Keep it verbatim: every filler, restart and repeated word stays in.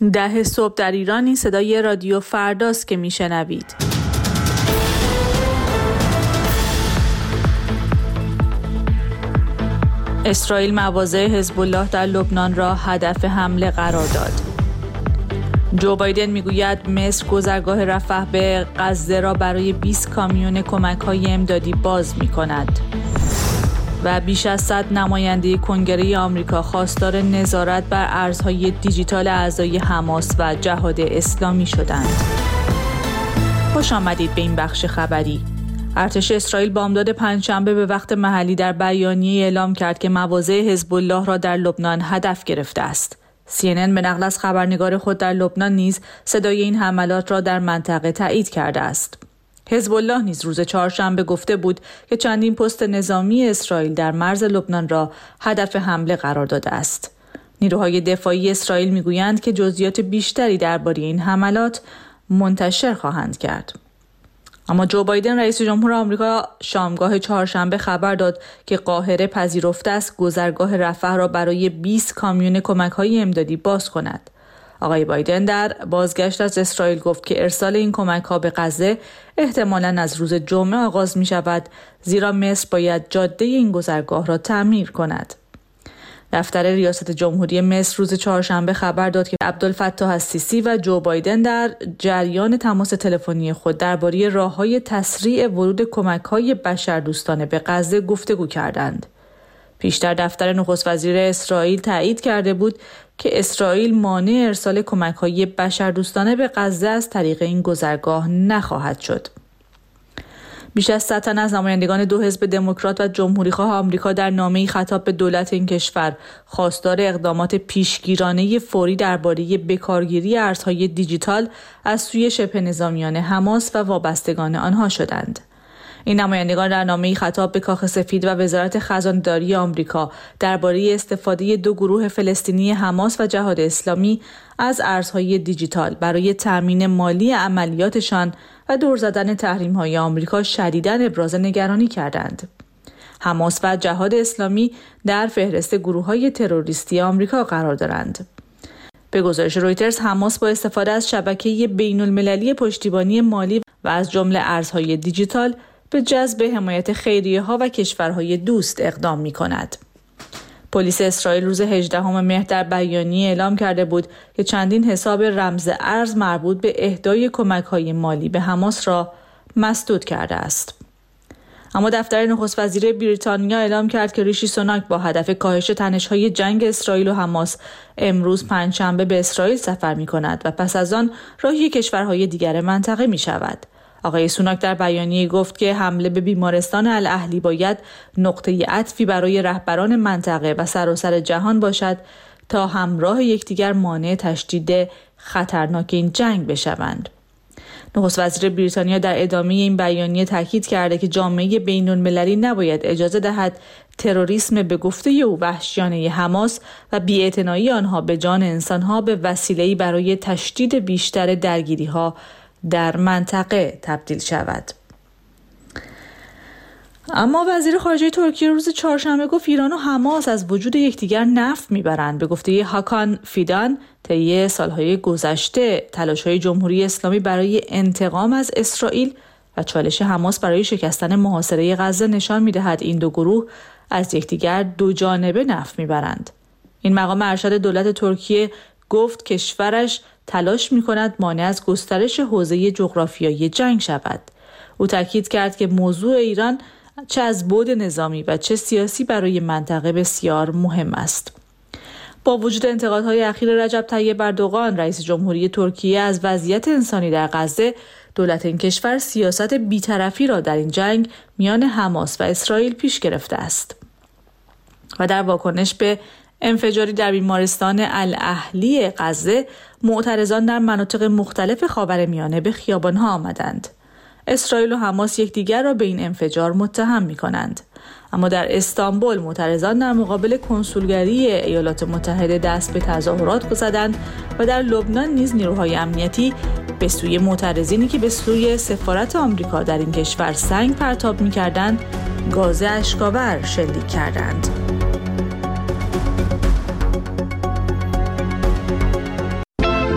ده صبح در ایران این صدای رادیو فرداست که میشنوید. اسرائیل مواضع حزب الله در لبنان را هدف حمله قرار داد. جو بایدن میگوید مصر گذرگاه رفح به غزه را برای بیست کامیون کمک‌های امدادی باز می‌کند. و بیش از صد نماینده کنگره آمریکا خواستار نظارت بر ارزهای دیجیتال اعضای حماس و جهاد اسلامی شدند. خوش آمدید به این بخش خبری. ارتش اسرائیل بامداد پنجشنبه به وقت محلی در بیانیه اعلام کرد که مواضع حزب الله را در لبنان هدف گرفته است. سی ان ان به نقل از خبرنگار خود در لبنان نیز صدای این حملات را در منطقه تایید کرده است. حزب الله نیز روز چهارشنبه گفته بود که چندین پست نظامی اسرائیل در مرز لبنان را هدف حمله قرار داده است. نیروهای دفاعی اسرائیل میگویند که جزئیات بیشتری درباره این حملات منتشر خواهند کرد. اما جو بایدن رئیس جمهور آمریکا شامگاه چهارشنبه خبر داد که قاهره پذیرفته است گذرگاه رفح را برای بیست کامیون کمک‌های امدادی باز کند. آقای بایدن در بازگشت از اسرائیل گفت که ارسال این کمک‌ها به غزه احتمالاً از روز جمعه آغاز می‌شود، زیرا مصر باید جاده این گذرگاه را تعمیر کند. دفتر ریاست جمهوری مصر روز چهارشنبه خبر داد که عبدالفتاح السیسی و جو بایدن در جریان تماس تلفنی خود درباره راه‌های تسریع ورود کمک‌های بشردوستانه به غزه گفتگو کردند. پیشتر دفتر نخست وزیر اسرائیل تایید کرده بود که اسرائیل مانع ارسال کمک‌های بشردوستانه به غزه از طریق این گذرگاه نخواهد شد. بیش از صد تن از نمایندگان دو حزب دموکرات و جمهوری‌خواه آمریکا در نامه‌ای خطاب به دولت این کشور خواستار اقدامات پیشگیرانه فوری درباره بکارگیری ارزهای دیجیتال از سوی شبه نظامیان حماس و وابستگان آنها شدند. این نمایندگان در نامه‌ای خطاب به کاخ سفید و وزارت خزانه‌داری آمریکا درباره استفاده دو گروه فلسطینی حماس و جهاد اسلامی از ارزهای دیجیتال برای تأمین مالی عملیاتشان و دور زدن تحریم‌های آمریکا شدیداً ابراز نگرانی کردند. حماس و جهاد اسلامی در فهرست گروه‌های تروریستی آمریکا قرار دارند. به گزارش رویترز، حماس با استفاده از شبکه بین‌المللی پشتیبانی مالی و از جمله ارزهای دیجیتال به جذب حمایت خیریه‌ها و کشورهای دوست اقدام می‌کند. پلیس اسرائیل روز هجدهم مهر در بیانیه اعلام کرده بود که چندین حساب رمز ارز مربوط به اهدای کمک‌های مالی به حماس را مسدود کرده است. اما دفتر نخست وزیر بریتانیا اعلام کرد که ریشی سوناک با هدف کاهش تنش‌های جنگ اسرائیل و حماس امروز پنجشنبه به اسرائیل سفر می‌کند و پس از آن راهی کشورهای دیگر منطقه می‌شود. آقای سوناک در بیانیه گفت که حمله به بیمارستان الاهلی باید نقطه عطفی برای رهبران منطقه و سراسر جهان باشد تا همراه یکدیگر مانع تشدید خطرناک این جنگ بشوند. نخست وزیر بریتانیا در ادامه این بیانیه تاکید کرده که جامعه بین‌المللی نباید اجازه دهد تروریسم به گفته او وحشیانه حماس و بی‌اعتنایی آنها به جان انسانها به وسیله‌ای برای تشدید بیشتر درگیری‌ها در منطقه تبدیل شود. اما وزیر خارجه ترکیه روز چهارشنبه گفت ایران و حماس از وجود یکدیگر نفع میبرند. به گفته هاکان فیدان، طی سالهای گذشته تلاش‌های جمهوری اسلامی برای انتقام از اسرائیل و چالش حماس برای شکستن محاصره غزه نشان می‌دهد این دو گروه از یکدیگر دو جانبه نفع میبرند. این مقام ارشد دولت ترکیه گفت کشورش تلاش می‌کند مانع از گسترش حوزه جغرافیایی جنگ شود. او تاکید کرد که موضوع ایران چه از بعد نظامی و چه سیاسی برای منطقه بسیار مهم است. با وجود انتقادهای اخیر رجب طیب اردوغان رئیس جمهوری ترکیه از وضعیت انسانی در غزه، دولت این کشور سیاست بی‌طرفی را در این جنگ میان حماس و اسرائیل پیش گرفته است و در واکنش به انفجاری در بیمارستان الاهلی غزه، معترضان در مناطق مختلف خاورمیانه به خیابان‌ها آمدند. اسرائیل و حماس یکدیگر را به این انفجار متهم می‌کنند. اما در استانبول معترضان در مقابل کنسولگری ایالات متحده دست به تظاهرات زدند و در لبنان نیز نیروهای امنیتی به سوی معترضینی که به سوی سفارت آمریکا در این کشور سنگ پرتاب می‌کردند، گاز اشک‌آور شلیک کردند.